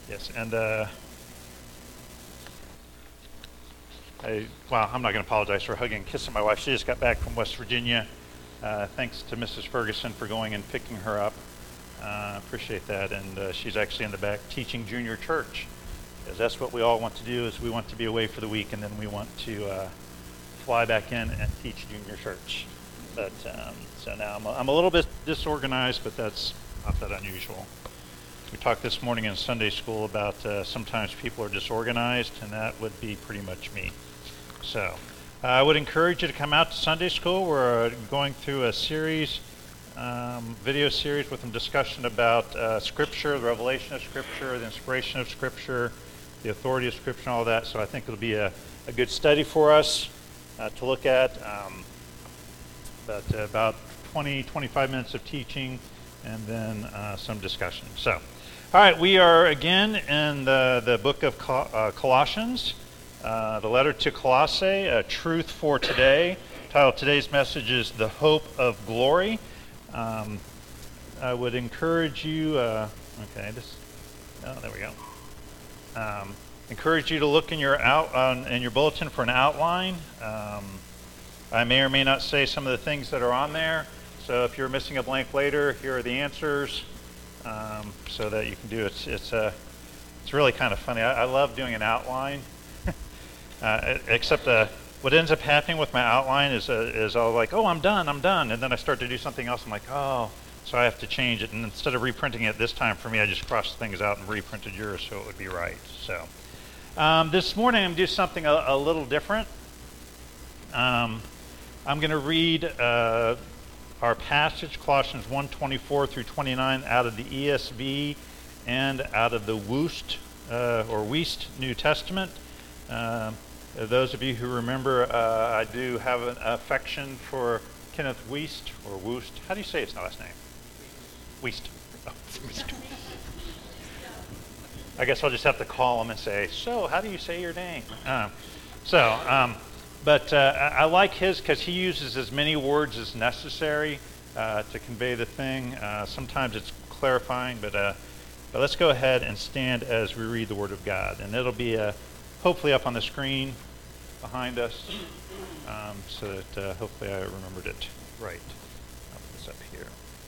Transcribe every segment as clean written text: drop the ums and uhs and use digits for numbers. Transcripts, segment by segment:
Yes, and I'm not going to apologize for hugging and kissing my wife. She just got back from West Virginia. Thanks to Mrs. Ferguson for going and picking her up. Appreciate that. And she's actually in the back teaching junior church, because that's what we all want to do. Is we want to be away for the week, and then we want to fly back in and teach junior church. But so now I'm a little bit disorganized, but that's not that unusual. We talked this morning in Sunday school about sometimes people are disorganized, and that would be pretty much me. So I would encourage you to come out to Sunday school. We're going through a series, video series with some discussion about Scripture, the revelation of Scripture, the inspiration of Scripture, the authority of Scripture, and all that. So I think it'll be a good study for us to look at. About 20-25 minutes of teaching, and then some discussion. So, all right, we are again in the book of Colossians, the letter to Colossae, a truth for today. The title of today's message is The Hope of Glory. I would encourage you, there we go. Encourage you to look in your in your bulletin for an outline. I may or may not say some of the things that are on there. So if you're missing a blank later, here are the answers, so that you can do it. It's really kind of funny. I love doing an outline, except what ends up happening with my outline is I'll like, oh, I'm done, and then I start to do something else. I'm like, oh, so I have to change it. And instead of reprinting it this time, for me, I just crossed things out and reprinted yours so it would be right. So this morning I'm going to do something a little different. I'm going to read our passage, Colossians 1:24 through 29, out of the ESV and out of the Wuest New Testament. Those of you who remember, I do have an affection for Kenneth Wuest, or Woost. How do you say his last name? Wuest. Oh, I guess I'll just have to call him and say, so how do you say your name? But I like his because he uses as many words as necessary to convey the thing. Sometimes it's clarifying, but let's go ahead and stand as we read the Word of God. And it'll be hopefully up on the screen behind us, so that hopefully I remembered it right. I'll put this up here.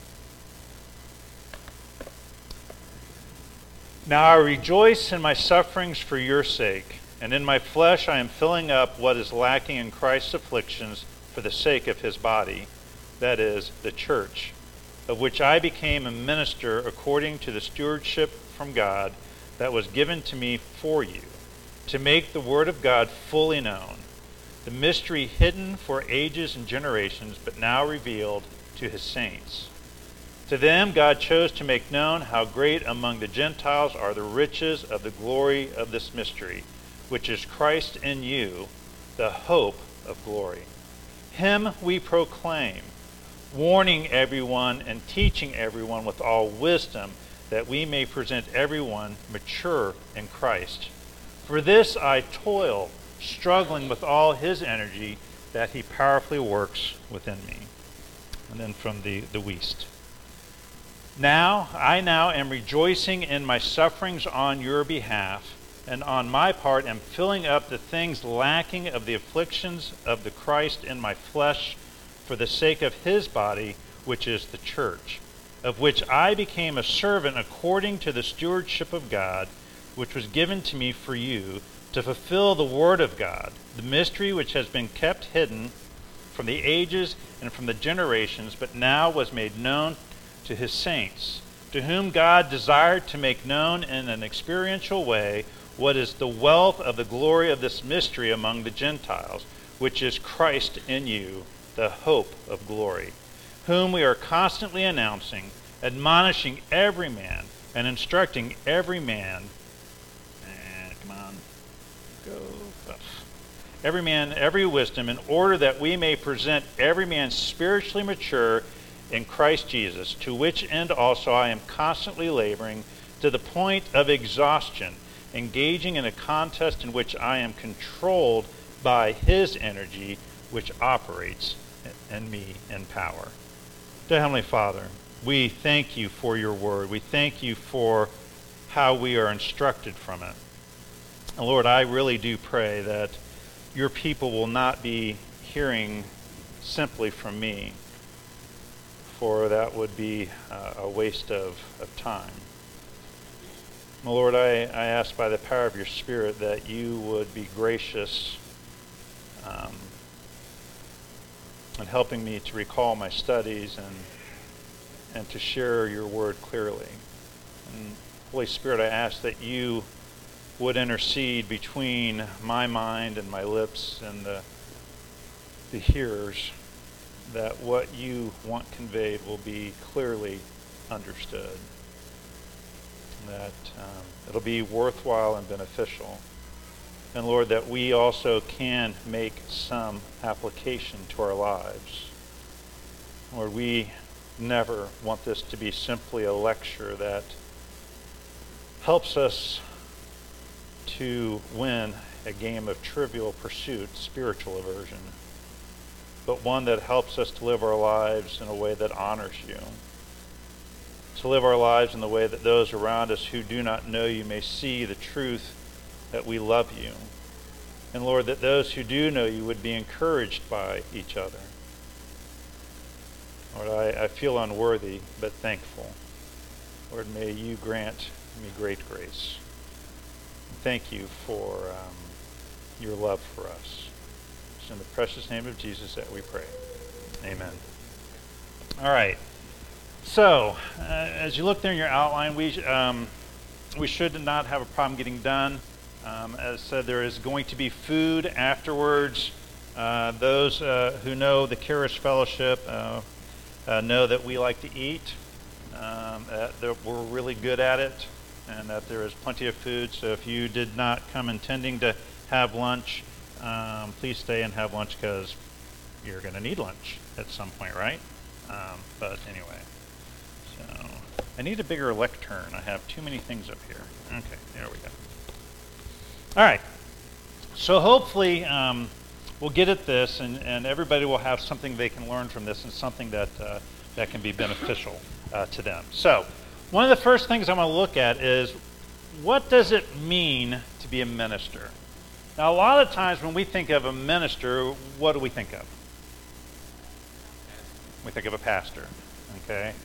Now I rejoice in my sufferings for your sake. And in my flesh I am filling up what is lacking in Christ's afflictions for the sake of his body, that is, the church, of which I became a minister according to the stewardship from God that was given to me for you, to make the word of God fully known, the mystery hidden for ages and generations, but now revealed to his saints. To them God chose to make known how great among the Gentiles are the riches of the glory of this mystery, which is Christ in you, the hope of glory. Him we proclaim, warning everyone and teaching everyone with all wisdom, that we may present everyone mature in Christ. For this I toil, struggling with all his energy, that he powerfully works within me. And then from the Wuest. I now am rejoicing in my sufferings on your behalf, and on my part am filling up the things lacking of the afflictions of the Christ in my flesh for the sake of his body, which is the church, of which I became a servant according to the stewardship of God, which was given to me for you, to fulfill the word of God, the mystery which has been kept hidden from the ages and from the generations, but now was made known to his saints, to whom God desired to make known in an experiential way what is the wealth of the glory of this mystery among the Gentiles, which is Christ in you, the hope of glory, whom we are constantly announcing, admonishing every man, and instructing every man, every wisdom, in order that we may present every man spiritually mature in Christ Jesus, to which end also I am constantly laboring, to the point of exhaustion, engaging in a contest in which I am controlled by his energy, which operates in me in power. Dear Heavenly Father, we thank you for your word. We thank you for how we are instructed from it. And Lord, I really do pray that your people will not be hearing simply from me, for that would be a waste of time. My Lord, I ask by the power of your Spirit that you would be gracious in helping me to recall my studies and to share your word clearly. And Holy Spirit, I ask that you would intercede between my mind and my lips and the hearers, that what you want conveyed will be clearly understood, that it'll be worthwhile and beneficial. And Lord, that we also can make some application to our lives. Lord, we never want this to be simply a lecture that helps us to win a game of Trivial Pursuit, spiritual aversion, but one that helps us to live our lives in a way that honors you, to live our lives in the way that those around us who do not know you may see the truth that we love you. And Lord, that those who do know you would be encouraged by each other. Lord, I feel unworthy, but thankful. Lord, may you grant me great grace. Thank you for your love for us. It's in the precious name of Jesus that we pray. Amen. All right. So, as you look there in your outline, we should not have a problem getting done. As said, there is going to be food afterwards. Those who know the Charis Fellowship know that we like to eat, that we're really good at it, and that there is plenty of food. So if you did not come intending to have lunch, please stay and have lunch, because you're going to need lunch at some point, right? But anyway, so I need a bigger lectern. I have too many things up here. Okay, there we go. All right, so hopefully we'll get at this, and everybody will have something they can learn from this, and something that can be beneficial to them. So one of the first things I'm going to look at is, what does it mean to be a minister? Now, a lot of times when we think of a minister, what do we think of? We think of a pastor, okay?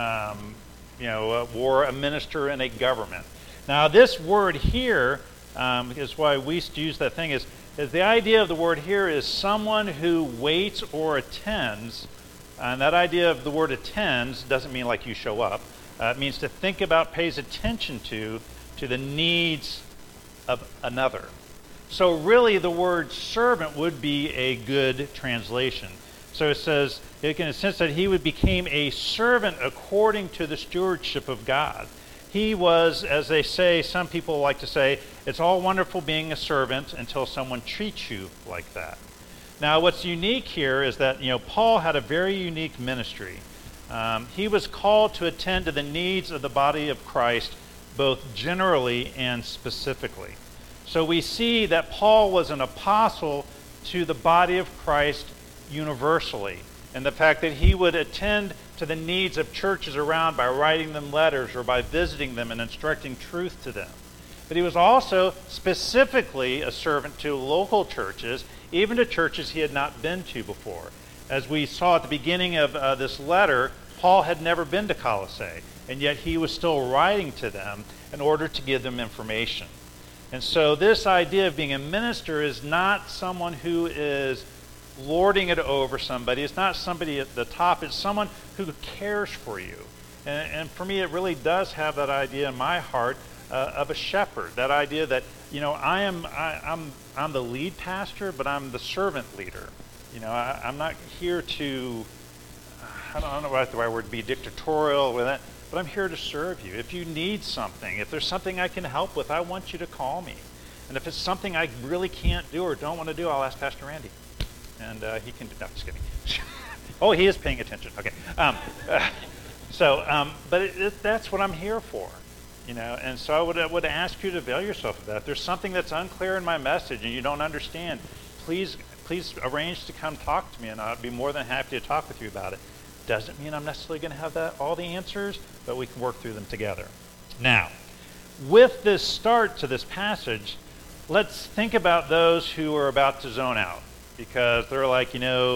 Or a minister in a government. Now, this word here is why we use that thing, is the idea of the word here is someone who waits or attends. And that idea of the word attends doesn't mean like you show up. It means to think about, pays attention to the needs of another. So really the word servant would be a good translation. So it says, in a sense, that he became a servant according to the stewardship of God. He was, as they say, some people like to say, it's all wonderful being a servant until someone treats you like that. Now, what's unique here is that, Paul had a very unique ministry. He was called to attend to the needs of the body of Christ, both generally and specifically. So we see that Paul was an apostle to the body of Christ universally, and the fact that he would attend to the needs of churches around by writing them letters or by visiting them and instructing truth to them. But he was also specifically a servant to local churches, even to churches he had not been to before. As we saw at the beginning of this letter, Paul had never been to Colossae, and yet he was still writing to them in order to give them information. And so this idea of being a minister is not someone who is lording it over somebody. It's not somebody at the top. It's someone who cares for you. And for me, it really does have that idea in my heart of a shepherd. That idea that, I'm the lead pastor, but I'm the servant leader. I'm not here to, I don't know what the right word would be, dictatorial with that, but I'm here to serve you. If you need something, if there's something I can help with, I want you to call me. And if it's something I really can't do or don't want to do, I'll ask Pastor Randy. And he can do, no, just kidding. Oh, he is paying attention. Okay. But that's what I'm here for. And so I would ask you to avail yourself of that. If there's something that's unclear in my message and you don't understand, please arrange to come talk to me, and I'd be more than happy to talk with you about it. Doesn't mean I'm necessarily going to have all the answers, but we can work through them together. Now, with this start to this passage, let's think about those who are about to zone out, because they're like,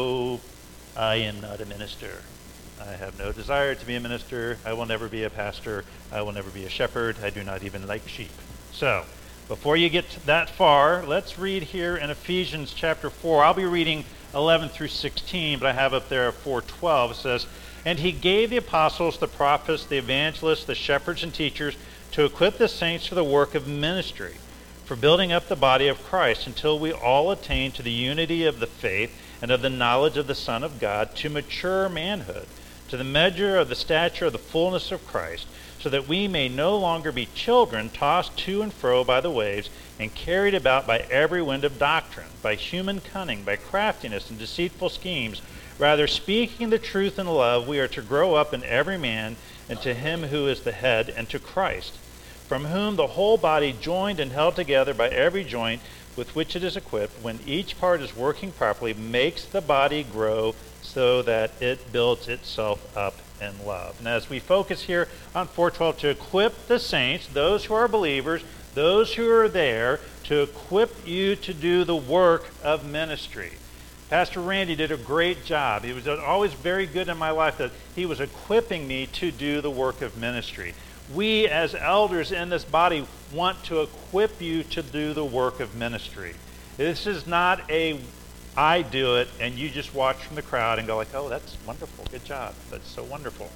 I am not a minister. I have no desire to be a minister. I will never be a pastor. I will never be a shepherd. I do not even like sheep. So, before you get that far, let's read here in Ephesians chapter 4. I'll be reading 11 through 16, but I have up there 4:12. It says, "And he gave the apostles, the prophets, the evangelists, the shepherds, and teachers to equip the saints for the work of ministry, for building up the body of Christ, until we all attain to the unity of the faith and of the knowledge of the Son of God, to mature manhood, to the measure of the stature of the fullness of Christ, so that we may no longer be children, tossed to and fro by the waves, and carried about by every wind of doctrine, by human cunning, by craftiness and deceitful schemes. Rather, speaking the truth in love, we are to grow up in every man into him who is the head, and to Christ, from whom the whole body, joined and held together by every joint with which it is equipped, when each part is working properly, makes the body grow so that it builds itself up in love." And as we focus here on 4:12, to equip the saints, those who are believers, those who are there, to equip you to do the work of ministry. Pastor Randy did a great job. He was always very good in my life that he was equipping me to do the work of ministry. We as elders in this body want to equip you to do the work of ministry. This is not a I do it and you just watch from the crowd and go like, oh, that's wonderful, good job, that's so wonderful.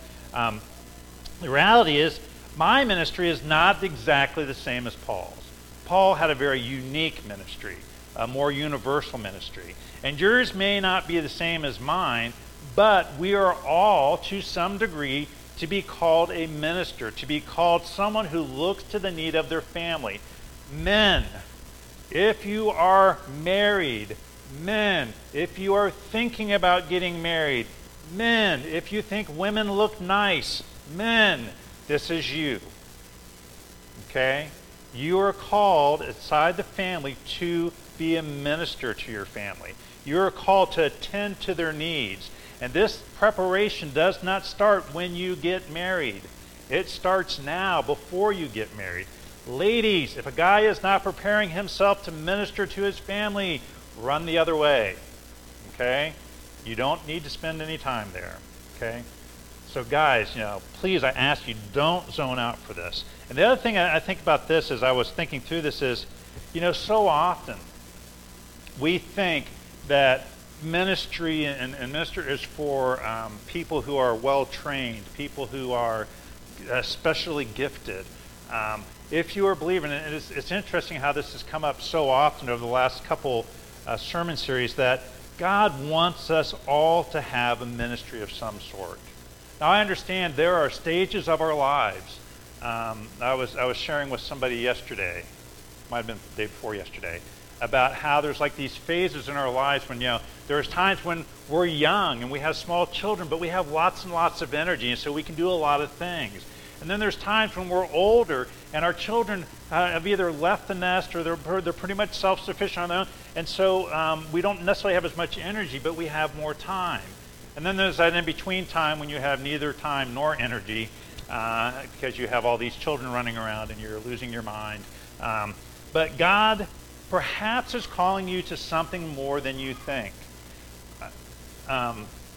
The reality is my ministry is not exactly the same as Paul's. Paul had a very unique ministry, a more universal ministry. And yours may not be the same as mine, but we are all, to some degree, to be called a minister, to be called someone who looks to the need of their family. Men, if you are married, men, if you are thinking about getting married, men, if you think women look nice, men, this is you. Okay? You are called inside the family to be a minister to your family. You are called to attend to their needs. And this preparation does not start when you get married. It starts now, before you get married. Ladies, if a guy is not preparing himself to minister to his family, run the other way. Okay? You don't need to spend any time there. Okay? So guys, please, I ask you, don't zone out for this. And the other thing I think about this as I was thinking through this is, so often we think that ministry and minister is for people who are well-trained, people who are especially gifted. If you are a believer, and it's interesting how this has come up so often over the last couple sermon series, that God wants us all to have a ministry of some sort. Now, I understand there are stages of our lives. I was sharing with somebody yesterday, might have been the day before yesterday, about how there's like these phases in our lives when, there's times when we're young and we have small children, but we have lots and lots of energy, and so we can do a lot of things. And then there's times when we're older and our children have either left the nest or they're pretty much self-sufficient on their own, and so we don't necessarily have as much energy, but we have more time. And then there's that in-between time when you have neither time nor energy because you have all these children running around and you're losing your mind. But God perhaps is calling you to something more than you think. I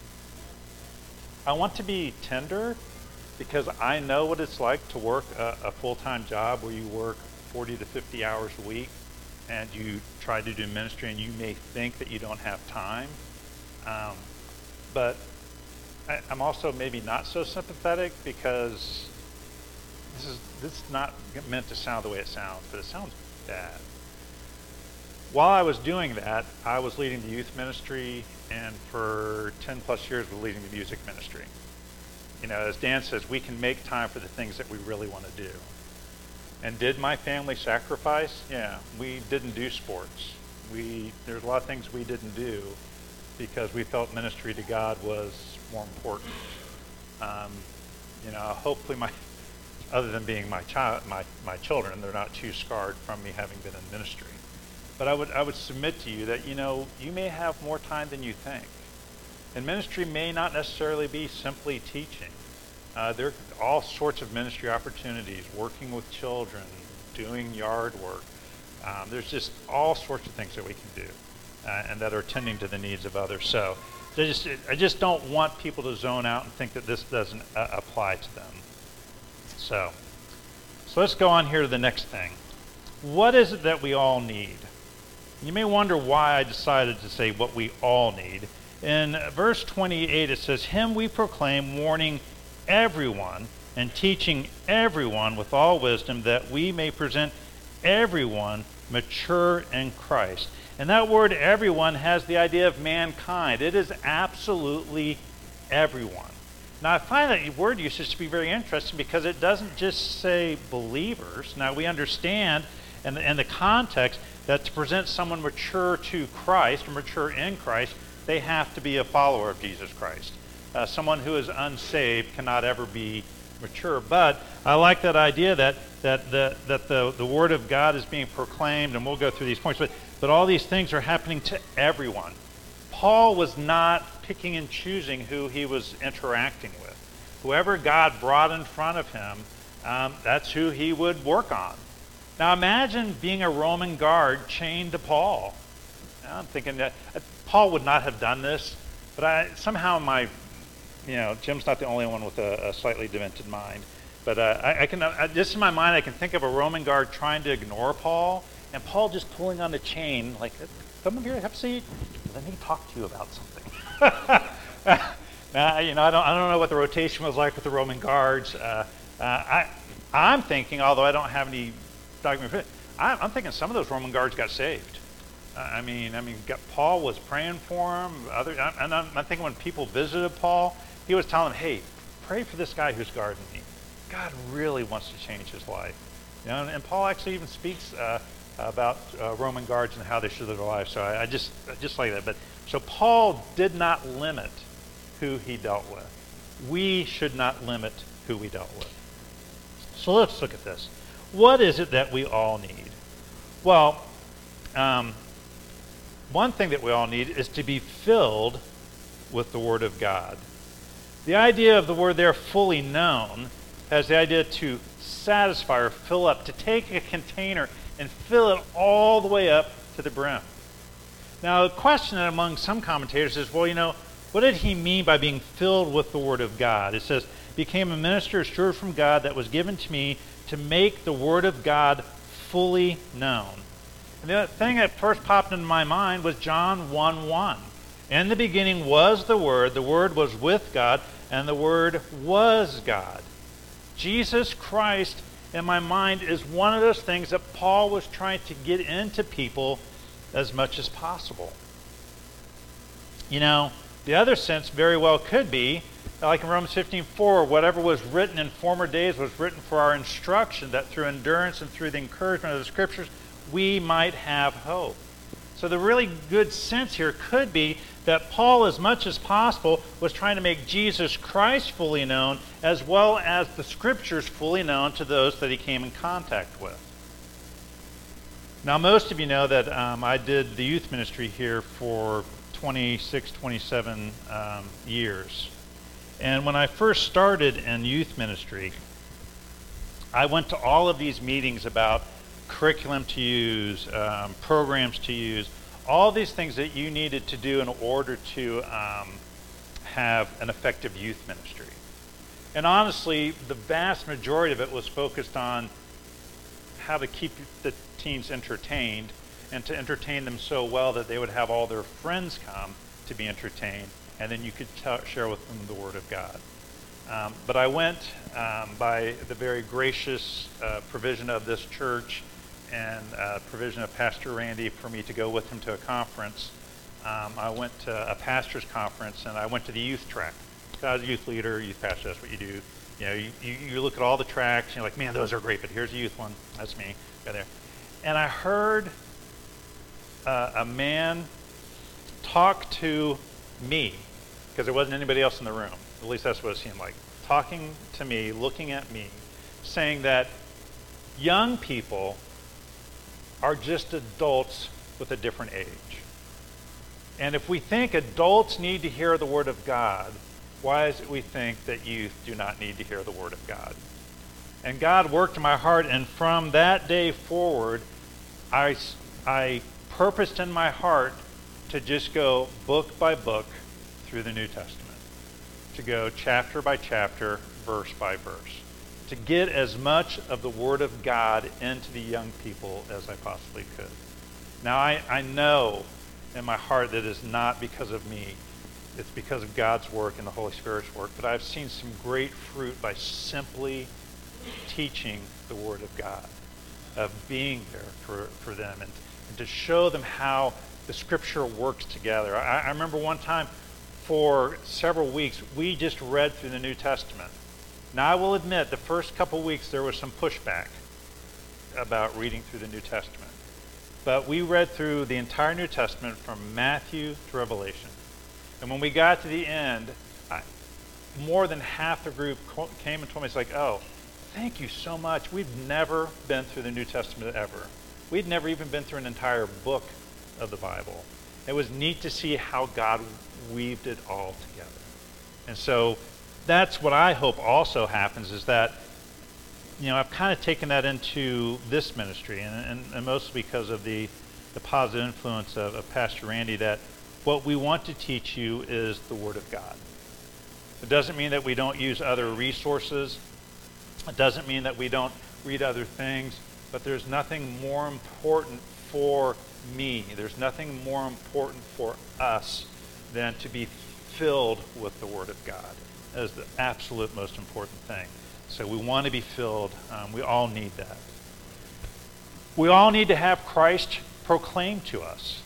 want to be tender because I know what it's like to work a full-time job where you work 40 to 50 hours a week and you try to do ministry and you may think that you don't have time. But I'm also maybe not so sympathetic because this is not meant to sound the way it sounds, but it sounds bad. While I was doing that, I was leading the youth ministry, and for 10 plus years was leading the music ministry. As Dan says, we can make time for the things that we really want to do. And did my family sacrifice? Yeah, we didn't do sports. There's a lot of things we didn't do because we felt ministry to God was more important. Hopefully other than being my children, they're not too scarred from me having been in ministry. But I would submit to you that, you may have more time than you think. And ministry may not necessarily be simply teaching. There are all sorts of ministry opportunities, working with children, doing yard work. There's just all sorts of things that we can do and that are tending to the needs of others. So I just don't want people to zone out and think that this doesn't apply to them. So let's go on here to the next thing. What is it that we all need? You may wonder why I decided to say what we all need. In verse 28 it says, "Him we proclaim, warning everyone and teaching everyone with all wisdom, that we may present everyone mature in Christ." And that word everyone has the idea of mankind. It is absolutely everyone. Now I find that word usage to be very interesting because it doesn't just say believers. Now we understand in the context that to present someone mature to Christ or mature in Christ, they have to be a follower of Jesus Christ. Someone who is unsaved cannot ever be mature. But I like that idea that the Word of God is being proclaimed, and we'll go through these points, but all these things are happening to everyone. Paul was not picking and choosing who he was interacting with. Whoever God brought in front of him, that's who he would work on. Now imagine being a Roman guard chained to Paul. Now, I'm thinking that Paul would not have done this, but somehow Jim's not the only one with a slightly demented mind. But I can just in my mind, I can think of a Roman guard trying to ignore Paul, and Paul just pulling on the chain, like, "Come over here, have a seat. Let me talk to you about something." Now, I don't know what the rotation was like with the Roman guards. I'm thinking, although I don't have any document, I'm thinking some of those Roman guards got saved. Paul was praying for him. And I'm thinking when people visited Paul, he was telling them, "Hey, pray for this guy who's guarding me. God really wants to change his life." And Paul actually even speaks about Roman guards and how they should live their lives. So I just like that. But so Paul did not limit who he dealt with. We should not limit who we dealt with. So let's look at this. What is it that we all need? Well, one thing that we all need is to be filled with the Word of God. The idea of the word there, fully known, has the idea to satisfy or fill up, to take a container and fill it all the way up to the brim. Now, the question among some commentators is, what did he mean by being filled with the Word of God? It says, "Became a minister assured from God that was given to me to make the Word of God fully known." And the thing that first popped into my mind was John 1:1. "In the beginning was the Word was with God, and the Word was God." Jesus Christ, in my mind, is one of those things that Paul was trying to get into people as much as possible. The other sense very well could be, like in Romans 15:4, whatever was written in former days was written for our instruction, that through endurance and through the encouragement of the Scriptures, we might have hope. So the really good sense here could be that Paul, as much as possible, was trying to make Jesus Christ fully known, as well as the Scriptures fully known to those that he came in contact with. Now, most of you know that I did the youth ministry here for 26, 27 years. And when I first started in youth ministry, I went to all of these meetings about curriculum to use, programs to use, all these things that you needed to do in order to have an effective youth ministry. And honestly, the vast majority of it was focused on how to keep the teens entertained and to entertain them so well that they would have all their friends come to be entertained, and then you could share with them the Word of God. But I went by the very gracious provision of this church and provision of Pastor Randy for me to go with him to a conference. I went to a pastor's conference, and I went to the youth track. I was a youth leader, youth pastor, that's what you do. You look at all the tracks, and you're like, man, those are great, but here's a youth one. That's me, right there. And I heard a man talk to me, because there wasn't anybody else in the room. At least that's what it seemed like. Talking to me, looking at me, saying that young people are just adults with a different age. And if we think adults need to hear the Word of God, why is it we think that youth do not need to hear the Word of God? And God worked in my heart, and from that day forward, I purposed in my heart to just go book by book through the New Testament, to go chapter by chapter, verse by verse, to get as much of the Word of God into the young people as I possibly could. Now, I know in my heart that it's not because of me. It's because of God's work and the Holy Spirit's work. But I've seen some great fruit by simply teaching the Word of God, of being there for them, and to show them how the Scripture works together. I remember one time for several weeks, we just read through the New Testament. Now, I will admit, the first couple weeks there was some pushback about reading through the New Testament. But we read through the entire New Testament from Matthew to Revelation. And when we got to the end, more than half the group came and told me, it's like, oh, thank you so much. We've never been through the New Testament ever. We'd never even been through an entire book of the Bible. It was neat to see how God weaved it all together. And so that's what I hope also happens, is that, you know, I've kind of taken that into this ministry, and mostly because of the positive influence of Pastor Randy, that what we want to teach you is the Word of God. It doesn't mean that we don't use other resources. It doesn't mean that we don't read other things, but there's nothing more important for me. There's nothing more important for us than to be filled with the Word of God. That is the absolute most important thing. So we want to be filled. We all need that. We all need to have Christ proclaimed to us.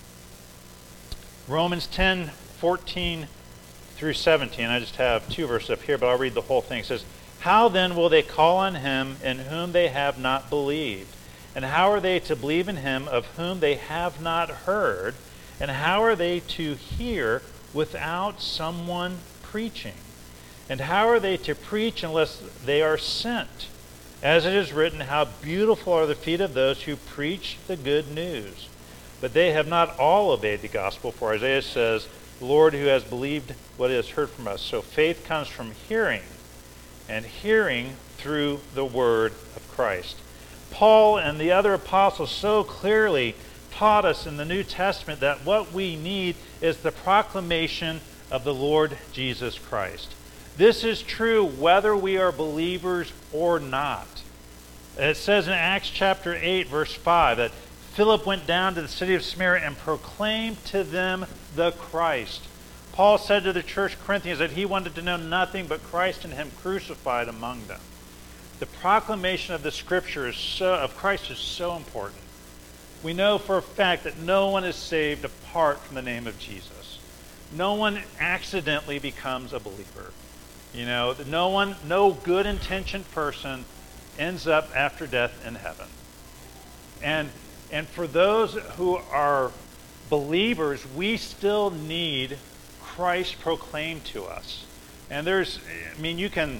Romans 10:14 through 17. I just have 2 verses up here, but I'll read the whole thing. It says, "How then will they call on him in whom they have not believed? And how are they to believe in him of whom they have not heard? And how are they to hear without someone preaching? And how are they to preach unless they are sent? As it is written, how beautiful are the feet of those who preach the good news. But they have not all obeyed the gospel, for Isaiah says, the Lord who has believed what he has heard from us." So faith comes from hearing, and hearing through the word of Christ. Paul and the other apostles so clearly taught us in the New Testament that what we need is the proclamation of the Lord Jesus Christ. This is true whether we are believers or not. It says in Acts chapter 8, verse 5, that Philip went down to the city of Samaria and proclaimed to them the Christ. Paul said to the church Corinthians that he wanted to know nothing but Christ and him crucified among them. The proclamation of the Scripture of Christ is so important. We know for a fact that no one is saved apart from the name of Jesus. No one accidentally becomes a believer. You know, no good intentioned person ends up after death in heaven. And for those who are believers, we still need Christ proclaimed to us. And you can,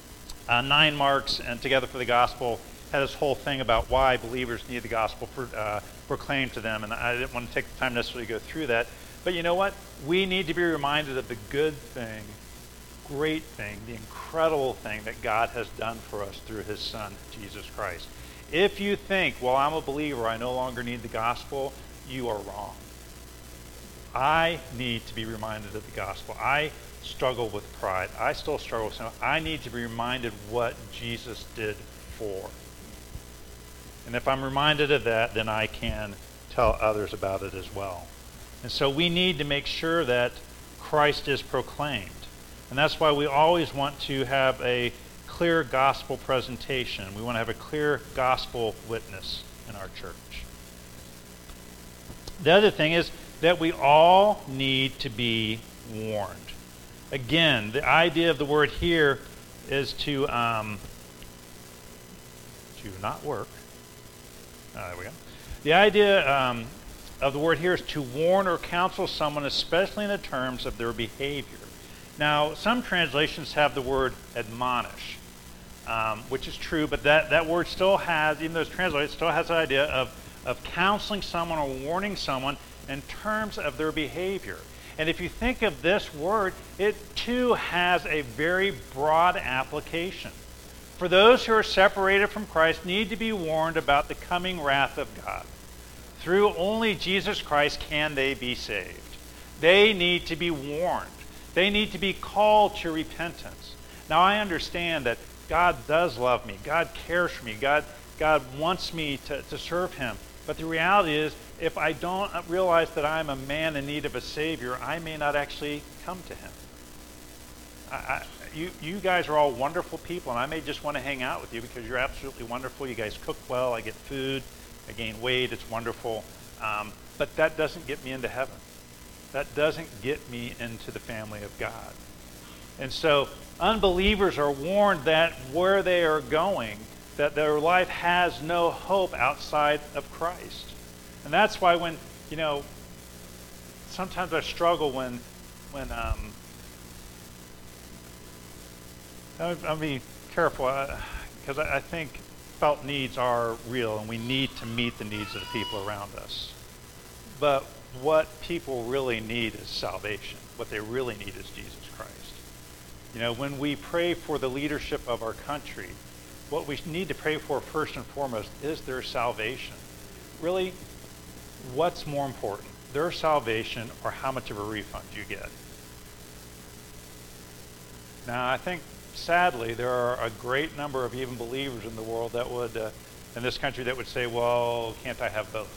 9 Marks and Together for the Gospel had this whole thing about why believers need the gospel proclaimed to them, and I didn't want to take the time necessarily to go through that. But you know what? We need to be reminded of the good thing, great thing, the incredible thing that God has done for us through his Son, Jesus Christ. If you think, well, I'm a believer, I no longer need the gospel, you are wrong. I need to be reminded of the gospel. I struggle with pride. I still struggle with sin. I need to be reminded what Jesus did for. And if I'm reminded of that, then I can tell others about it as well. And so we need to make sure that Christ is proclaimed. And that's why we always want to have a clear gospel presentation. We want to have a clear gospel witness in our church. The other thing is that we all need to be warned. Again, the idea of the word here is to not work. There we go. The idea of the word here is to warn or counsel someone, especially in the terms of their behavior. Now, some translations have the word admonish, which is true, but that word still has, even though it's translated, it still has the idea of counseling someone or warning someone in terms of their behavior. And if you think of this word, it too has a very broad application. For those who are separated from Christ need to be warned about the coming wrath of God. Through only Jesus Christ can they be saved. They need to be warned. They need to be called to repentance. Now, I understand that God does love me. God cares for me. God wants me to serve him. But the reality is, if I don't realize that I'm a man in need of a Savior, I may not actually come to him. You guys are all wonderful people, and I may just want to hang out with you because you're absolutely wonderful. You guys cook well. I get food. I gain weight. It's wonderful. But that doesn't get me into heaven. That doesn't get me into the family of God. And so unbelievers are warned that where they are going, that their life has no hope outside of Christ. And that's why when, sometimes I struggle when I'll be careful because I think felt needs are real and we need to meet the needs of the people around us. But what people really need is salvation. What they really need is Jesus Christ. When we pray for the leadership of our country, what we need to pray for first and foremost is their salvation. Really, what's more important, their salvation or how much of a refund you get? Now, I think, sadly, there are a great number of even believers in the world that would, in this country, that would say, well, can't I have both?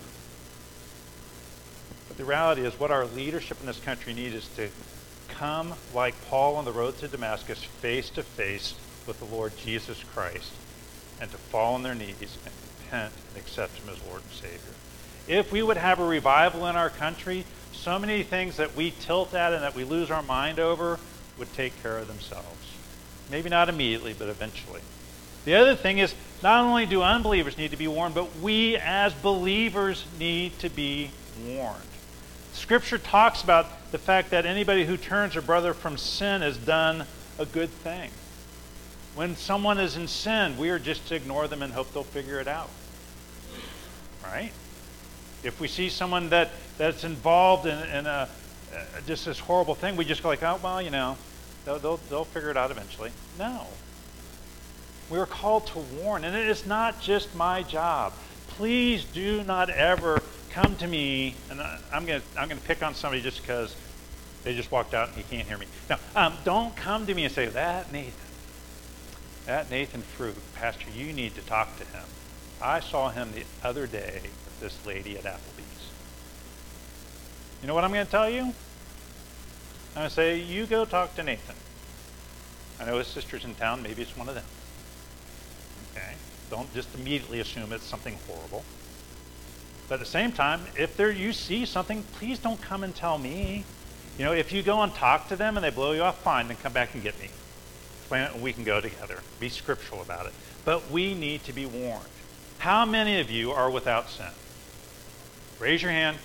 But the reality is what our leadership in this country needs is to come like Paul on the road to Damascus, face to face with the Lord Jesus Christ, and to fall on their knees and repent and accept him as Lord and Savior. If we would have a revival in our country, so many things that we tilt at and that we lose our mind over would take care of themselves. Maybe not immediately, but eventually. The other thing is, not only do unbelievers need to be warned, but we as believers need to be warned. Scripture talks about the fact that anybody who turns a brother from sin has done a good thing. When someone is in sin, we are just to ignore them and hope they'll figure it out. Right? If we see someone that's involved in just this horrible thing, we just go like, oh, well, they'll figure it out eventually. No. We're called to warn, and it is not just my job. Please do not ever come to me, and I'm gonna pick on somebody just because they just walked out and he can't hear me. No, don't come to me and say, that Nathan Fruit, Pastor, you need to talk to him. I saw him the other day with this lady at Applebee's. You know what I'm going to tell you? I'm going to say, you go talk to Nathan. I know his sister's in town. Maybe it's one of them. Okay? Don't just immediately assume it's something horrible. But at the same time, if you see something, please don't come and tell me. If you go and talk to them and they blow you off, fine, then come back and get me. Explain it and we can go together. Be scriptural about it. But we need to be warned. How many of you are without sin? Raise your hand.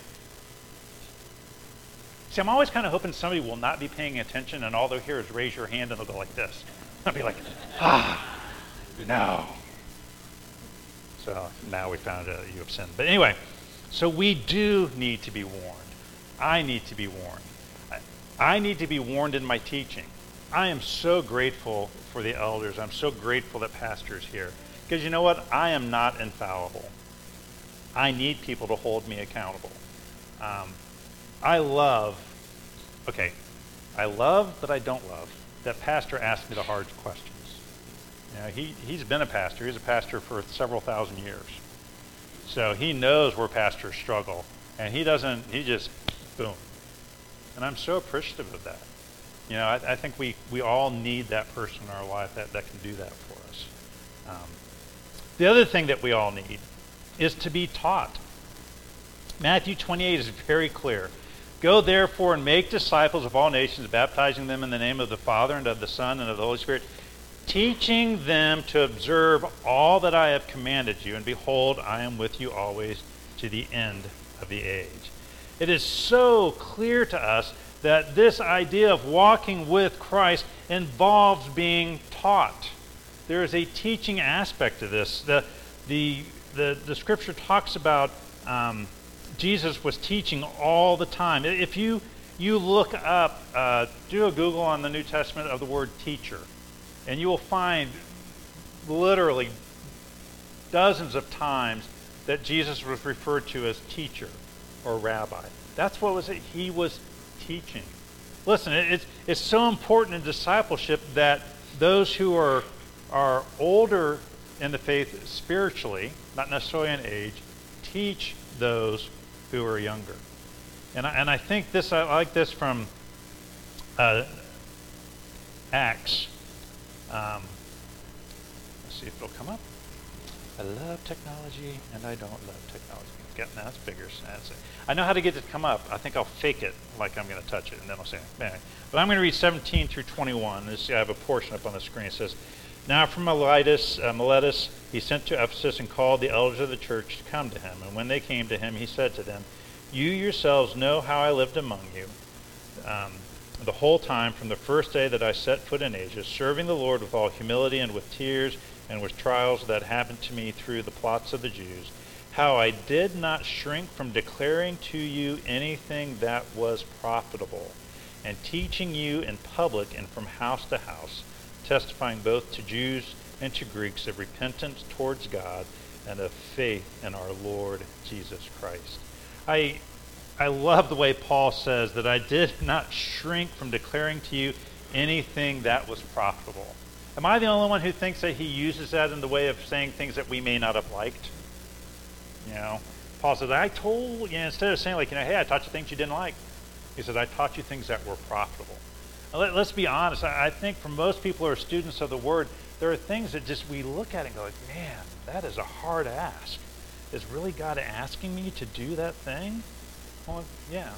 See, I'm always kind of hoping somebody will not be paying attention and all they'll hear is raise your hand and they'll go like this. I'll be like, no. So now we found out you have sinned. But anyway, so we do need to be warned. I need to be warned. I need to be warned in my teaching. I am so grateful for the elders. I'm so grateful that Pastor's here. Because you know what? I am not infallible. I need people to hold me accountable. I love, but I don't love that Pastor asks me the hard questions. He's been a pastor. He's a pastor for several thousand years. So he knows where pastors struggle. And he just, boom. And I'm so appreciative of that. I think we all need that person in our life that can do that for us. The other thing that we all need is to be taught. Matthew 28 is very clear. Go therefore and make disciples of all nations, baptizing them in the name of the Father and of the Son and of the Holy Spirit, teaching them to observe all that I have commanded you. And behold, I am with you always to the end of the age. It is so clear to us that this idea of walking with Christ involves being taught. There is a teaching aspect to this. The Scripture talks about Jesus was teaching all the time. If you You look up, do a Google on the New Testament of the word teacher, and you will find literally dozens of times that Jesus was referred to as teacher or rabbi. That's what he was teaching. Listen, it's so important in discipleship that those who are older in the faith spiritually, not necessarily in age, teach those who are younger. And I think this, I like this from Acts. Let's see if it'll come up. I love technology, and I don't love technology. Now that's bigger. I know how to get it to come up. I think I'll fake it like I'm going to touch it, and then I'll say it. Anyway, but I'm going to read 17 through 21. I have a portion up on the screen. It says, "Now from Miletus he sent to Ephesus and called the elders of the church to come to him. And when they came to him, he said to them, 'You yourselves know how I lived among you the whole time from the first day that I set foot in Asia, serving the Lord with all humility and with tears and with trials that happened to me through the plots of the Jews, how I did not shrink from declaring to you anything that was profitable, and teaching you in public and from house to house, testifying both to Jews and to Greeks of repentance towards God and of faith in our Lord Jesus Christ.'" I love the way Paul says that I did not shrink from declaring to you anything that was profitable. Am I the only one who thinks that he uses that in the way of saying things that we may not have liked? You know, Paul says, instead of saying like, hey, I taught you things you didn't like, he says, I taught you things that were profitable. Now, let's be honest. I think for most people who are students of the Word, there are things that just we look at and go like, man, that is a hard ask. Is really God asking me to do that thing? Well, yeah.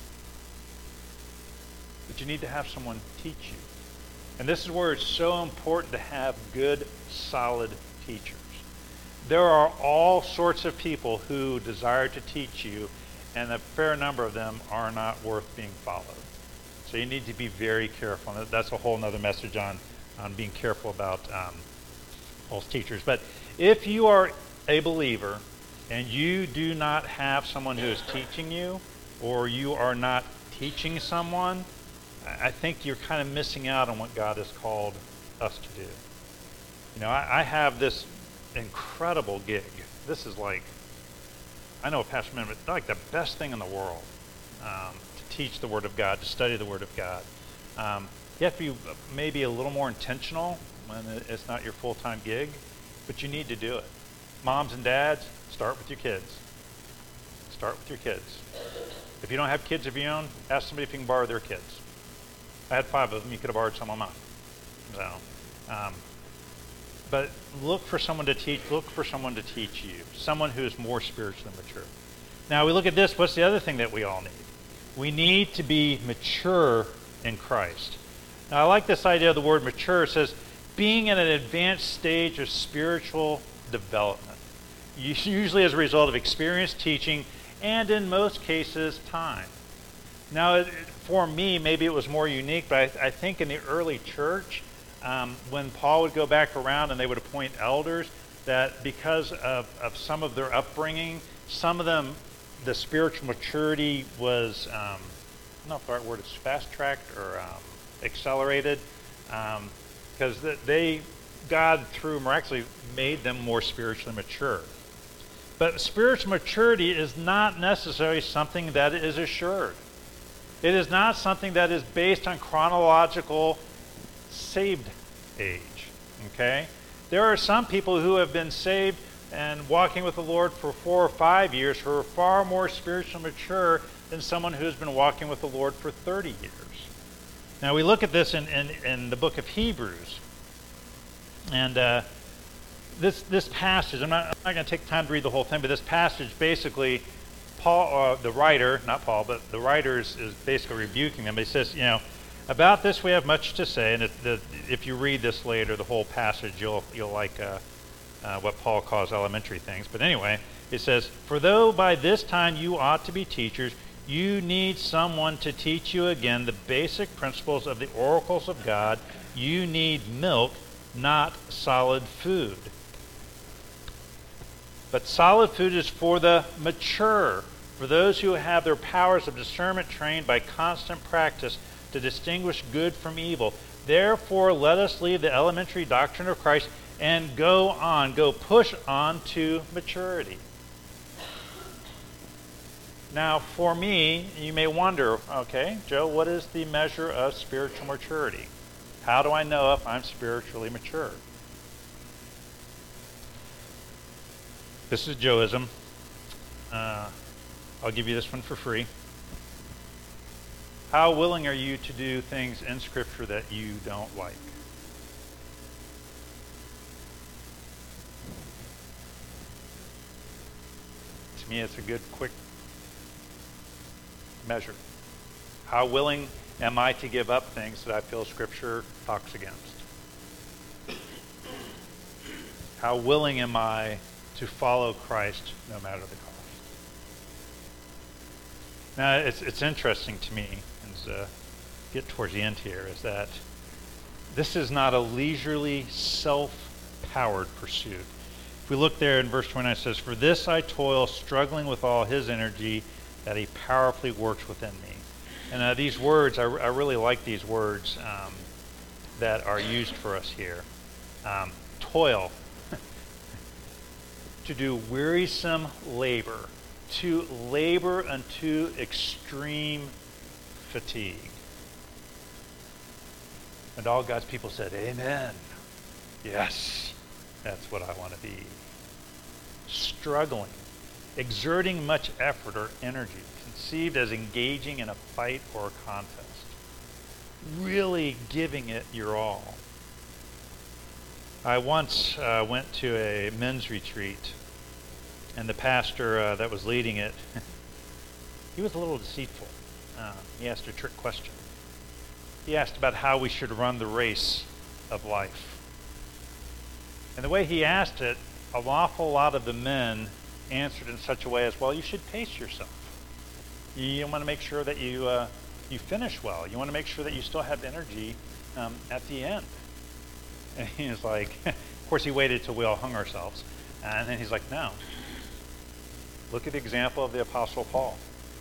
But you need to have someone teach you. And this is where it's so important to have good, solid teachers. There are all sorts of people who desire to teach you, and a fair number of them are not worth being followed. So you need to be very careful. And that's a whole other message on being careful about false teachers. But if you are a believer and you do not have someone who is teaching you, or you are not teaching someone, I think you're kind of missing out on what God has called us to do. You know, I have this incredible gig. This is like, I know Pastor Ben, but like the best thing in the world, to teach the Word of God, to study the Word of God. You have to be maybe a little more intentional when it's not your full-time gig, but you need to do it. Moms and dads, start with your kids. Start with your kids. If you don't have kids of your own, ask somebody if you can borrow their kids. I had 5 of them. You could have borrowed some of mine. So, but look for someone to teach. Look for someone to teach you. Someone who is more spiritually mature. Now we look at this. What's the other thing that we all need? We need to be mature in Christ. Now I like this idea of the word mature. It says being in an advanced stage of spiritual development, usually as a result of experience, teaching, and in most cases, time. Now, for me, maybe it was more unique, but I think in the early church, when Paul would go back around and they would appoint elders, that because of some of their upbringing, some of them, the spiritual maturity was, I don't know if the right word is fast-tracked or accelerated, because God, through miraculously, made them more spiritually mature. But spiritual maturity is not necessarily something that is assured. It is not something that is based on chronological saved age. Okay? There are some people who have been saved and walking with the Lord for 4 or 5 years who are far more spiritually mature than someone who has been walking with the Lord for 30 years. Now we look at this in the book of Hebrews. And this passage, I'm not going to take time to read the whole thing, but this passage basically, Paul, the writer, not Paul, but the writer is basically rebuking them. He says, about this we have much to say, and if you read this later, the whole passage, you'll like what Paul calls elementary things. But anyway, it says, "For though by this time you ought to be teachers, you need someone to teach you again the basic principles of the oracles of God. You need milk, not solid food. But solid food is for the mature For those who have their powers of discernment trained by constant practice to distinguish good from evil. Therefore, let us leave the elementary doctrine of Christ and go push on to maturity. Now, for me, you may wonder, okay, Joe, what is the measure of spiritual maturity? How do I know if I'm spiritually mature? This is Joeism. I'll give you this one for free. How willing are you to do things in Scripture that you don't like? To me, it's a good, quick measure. How willing am I to give up things that I feel Scripture talks against? How willing am I to follow Christ no matter the cost? Now, it's interesting to me, as get towards the end here, is that this is not a leisurely, self-powered pursuit. If we look there in verse 29, it says, "For this I toil, struggling with all his energy that he powerfully works within me." And these words, I really like these words that are used for us here. Toil, to do wearisome labor, to labor unto extreme fatigue. And all God's people said, amen. Yes, that's what I want to be. Struggling, exerting much effort or energy, conceived as engaging in a fight or a contest. Really giving it your all. I once went to a men's retreat, and the pastor that was leading it, he was a little deceitful. He asked a trick question. He asked about how we should run the race of life. And the way he asked it, an awful lot of the men answered in such a way as, well, you should pace yourself. You want to make sure that you finish well. You want to make sure that you still have energy at the end. And he was like, of course he waited till we all hung ourselves. And then he's like, no. Look at the example of the Apostle Paul.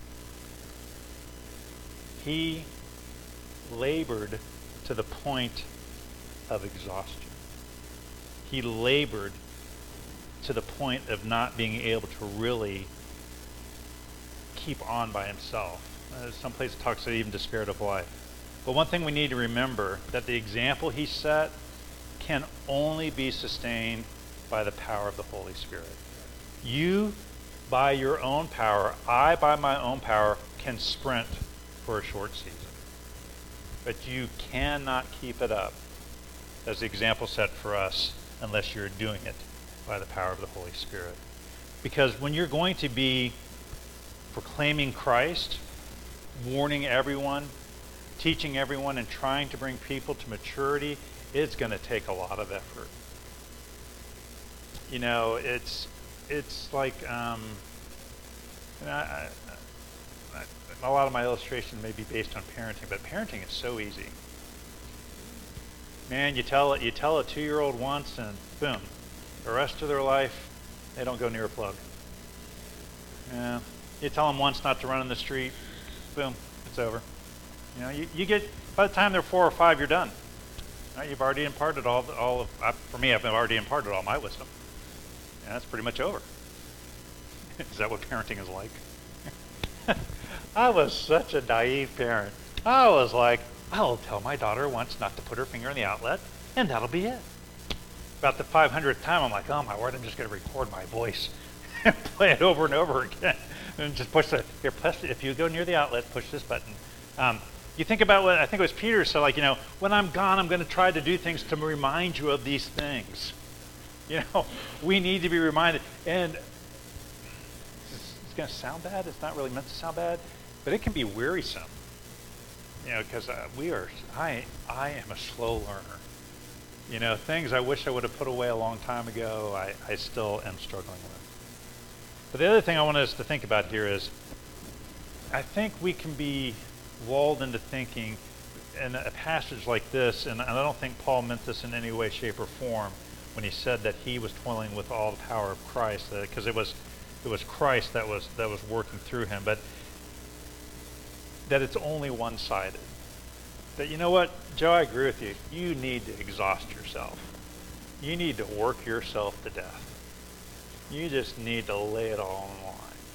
He labored to the point of exhaustion. He labored to the point of not being able to really keep on by himself. Some place it talks about even despaired of life. But one thing we need to remember, that the example he set can only be sustained by the power of the Holy Spirit. You, by your own power, I, by my own power, can sprint for a short season. But you cannot keep it up, as the example set for us, unless you're doing it by the power of the Holy Spirit. Because when you're going to be proclaiming Christ, warning everyone, teaching everyone, and trying to bring people to maturity, it's going to take a lot of effort. You know, it's like, a lot of my illustration may be based on parenting, but parenting is so easy. Man, you tell a 2-year-old once, and boom, the rest of their life, they don't go near a plug. Yeah, you tell them once not to run in the street, boom, it's over. You know, you get, by the time they're 4 or 5, you're done. Right? You've already imparted for me, I've already imparted all my wisdom. And that's pretty much over. Is that what parenting is like? I was such a naive parent. I was like, I'll tell my daughter once not to put her finger in the outlet, and that'll be it. About the 500th time, I'm like, oh my word, I'm just going to record my voice and play it over and over again. And just push if you go near the outlet, push this button. You think about what, I think it was Peter said, like, when I'm gone, I'm going to try to do things to remind you of these things. We need to be reminded. And it's going to sound bad. It's not really meant to sound bad, but it can be wearisome. Because I am a slow learner. Things I wish I would have put away a long time ago, I still am struggling with. But the other thing I want us to think about here is, I think we can be lulled into thinking in a passage like this, and I don't think Paul meant this in any way, shape, or form when he said that he was toiling with all the power of Christ, because it was It was Christ that was working through him, but that it's only one-sided. That, you know what, Joe, I agree with you. You need to exhaust yourself. You need to work yourself to death. You just need to lay it all on the line.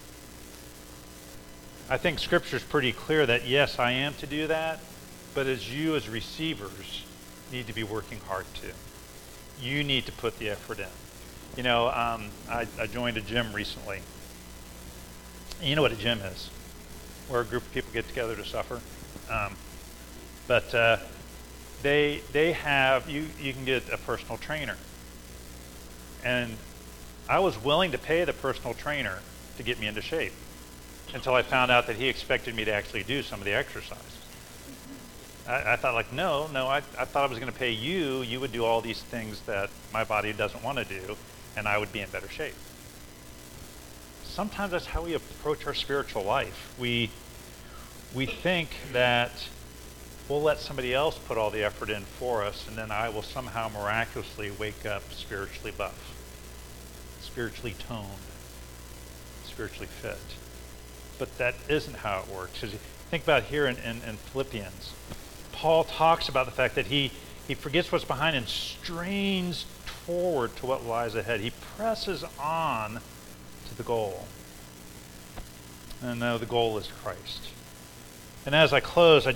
I think Scripture is pretty clear that, yes, I am to do that, but as you as receivers need to be working hard too. You need to put the effort in. You know, I joined a gym recently. You know what a gym is, where a group of people get together to suffer. But they have, you can get a personal trainer. And I was willing to pay the personal trainer to get me into shape until I found out that he expected me to actually do some of the exercises. I thought, like, no, I thought I was going to pay you. You would do all these things that my body doesn't want to do, and I would be in better shape. Sometimes that's how we approach our spiritual life. We think that we'll let somebody else put all the effort in for us, and then I will somehow miraculously wake up spiritually buff, spiritually toned, spiritually fit. But that isn't how it works. Because you think about here in Philippians, Paul talks about the fact that he forgets what's behind and strains forward to what lies ahead. He presses on to the goal. And now the goal is Christ. And as I close,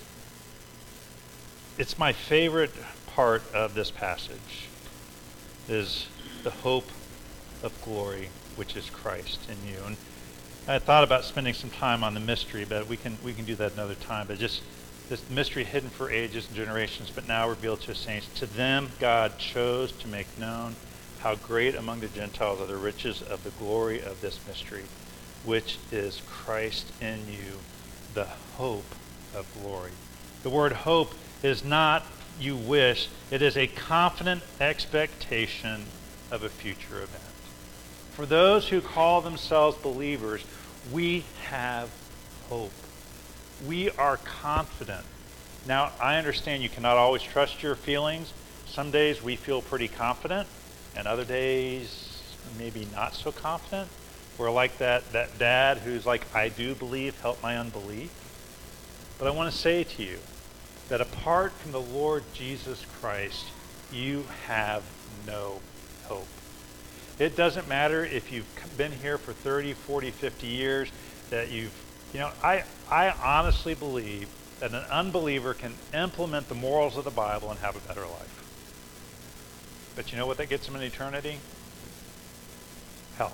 it's my favorite part of this passage is the hope of glory, which is Christ in you. And I thought about spending some time on the mystery, but we can do that another time. But just this mystery hidden for ages and generations, but now revealed to his saints. To them God chose to make known how great among the Gentiles are the riches of the glory of this mystery, which is Christ in you, the hope of glory. The word hope is not you wish, it is a confident expectation of a future event. For those who call themselves believers, we have hope. We are confident. Now, I understand you cannot always trust your feelings. Some days we feel pretty confident, and other days maybe not so confident. We're like that dad who's like, I do believe, help my unbelief. But I want to say to you that apart from the Lord Jesus Christ, you have no hope. It doesn't matter if you've been here for 30, 40, 50 years, that I honestly believe that an unbeliever can implement the morals of the Bible and have a better life. But you know what that gets them in eternity? Hell.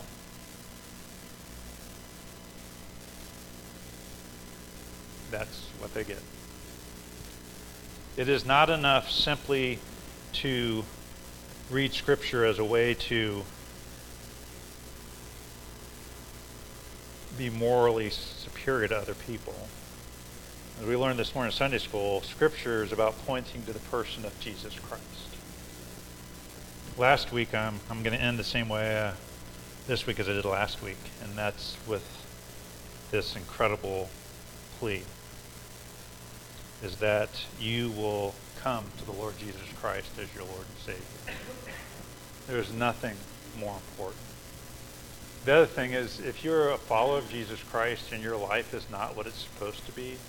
That's what they get. It is not enough simply to read Scripture as a way to be morally superior to other people. As we learned this morning in Sunday school, Scripture is about pointing to the person of Jesus Christ. Last week, I'm going to end the same way this week as I did last week, and that's with this incredible plea, is that you will come to the Lord Jesus Christ as your Lord and Savior. There's nothing more important. The other thing is, if you're a follower of Jesus Christ and your life is not what it's supposed to be,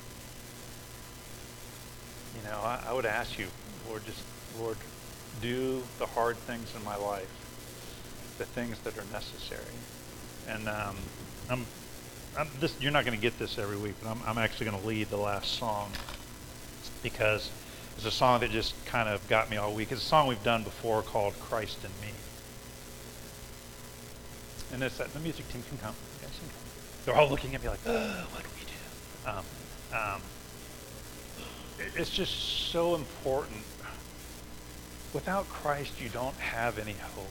I would ask you, Lord, do the hard things in my life, the things that are necessary. And you're not going to get this every week, but I'm actually going to lead the last song because it's a song that just kind of got me all week. It's a song we've done before called Christ in Me. And it's that the music team can come. Yes, can come. They're all looking at me like, what do we do? It's just so important. Without Christ, you don't have any hope.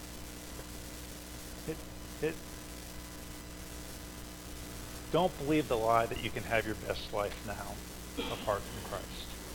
Don't believe the lie that you can have your best life now apart from Christ.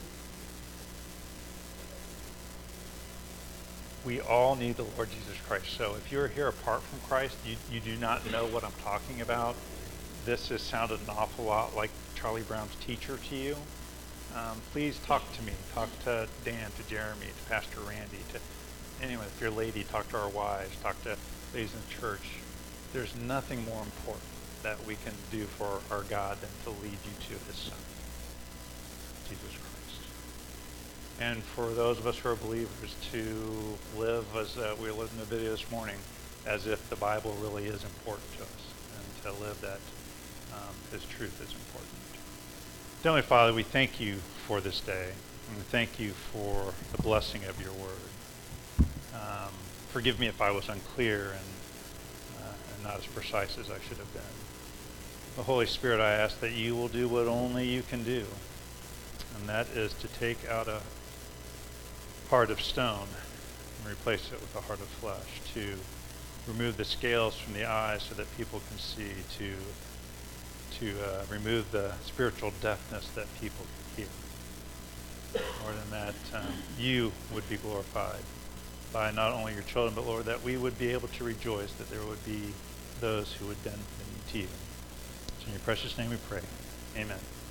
We all need the Lord Jesus Christ. So if you're here apart from Christ, you do not know what I'm talking about. This has sounded an awful lot like Charlie Brown's teacher to you. Please talk to me. Talk to Dan, to Jeremy, to Pastor Randy, to anyone. If you're a lady, talk to our wives. Talk to ladies in the church. there's nothing more important that we can do for our God than to lead you to his Son, Jesus Christ. And for those of us who are believers to live, as we lived in the video this morning, as if the Bible really is important to us, and to live that his truth is important. Heavenly Father, we thank you for this day, and we thank you for the blessing of your word. Forgive me if I was unclear and not as precise as I should have been. The Holy Spirit, I ask that you will do what only you can do, and that is to take out a heart of stone and replace it with a heart of flesh, to remove the scales from the eyes so that people can see, to remove the spiritual deafness that people can hear. More than that, you would be glorified by not only your children, but Lord, that we would be able to rejoice that there would be those who would bend the knee to you. So in your precious name we pray. Amen.